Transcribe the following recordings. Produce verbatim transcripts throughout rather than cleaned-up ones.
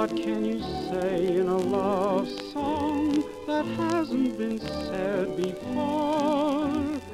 What can you say in a love song that hasn't been said before?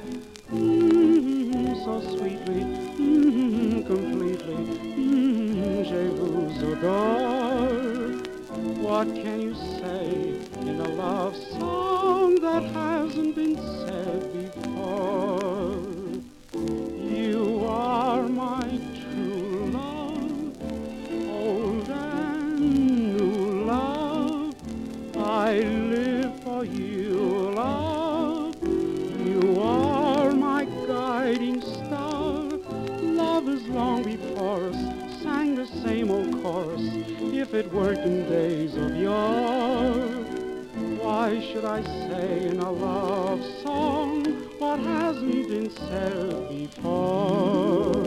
Mm, so sweetly, mm, completely, mm, je vous adore. What can you say in a love song that hasn't been said before? You are my true love, old and new love. I live for you, love. You are my guiding star. Lovers long before us sang the same old chorus. If it weren't in days of yore, why should I say in a love song what hasn't been said before?